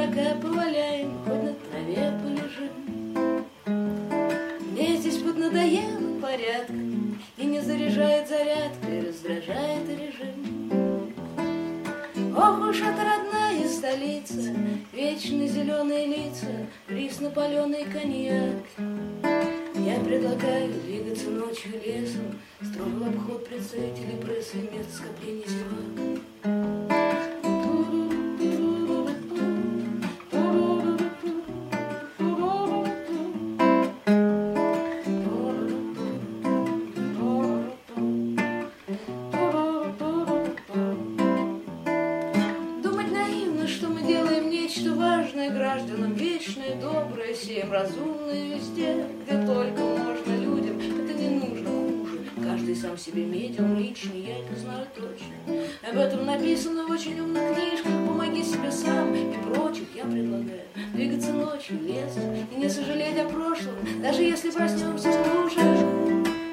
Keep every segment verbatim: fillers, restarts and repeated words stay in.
дурака поваляем, хоть на траве полежим. Мне здесь поднадоело порядка, и не заряжает зарядка, и раздражает режим. Ох уж эта родная столица, вечно зеленые лица, приз напаленный коньяк. Я предлагаю двигаться ночью лесом, строго в обход представителей прессы и мест скопления зевак. Гражданам вечное, доброе, всем разумное везде, где только можно людям, это не нужно хуже. Каждый сам себе медиум личный, я это знаю точно. Об этом написано в очень умных книжках. Помоги себе сам и прочих я предлагаю двигаться ночью, лесом и не сожалеть о прошлом, даже если проснемся уже.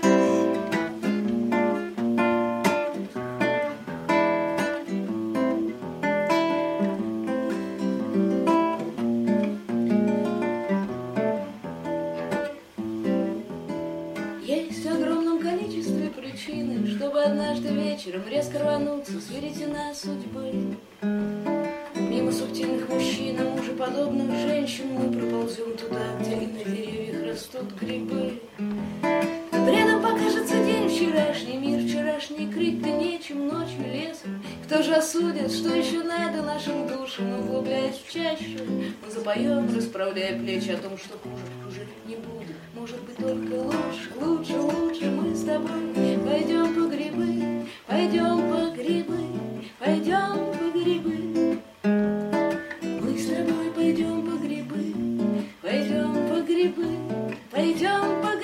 Есть в огромном количестве причины, чтобы однажды вечером резко рвануться с веретена судьбы. Мимо субтильных мужчин и мужеподобных женщин мы проползем туда, где на деревьях растут грибы. Бредом покажется день вчерашний, мир вчерашний, крыть-то нечем ночью лесом. Кто же осудит, что еще надо нашим душам, углубляясь в чащу? Мы запоем, расправляя плечи о том, что хуже уже не будет. Может быть, только лучше, лучше, лучше мы с тобой пойдем по грибы, пойдем по грибы, пойдем по грибы. Мы с тобой пойдем по грибы, пойдем по грибы, пойдем по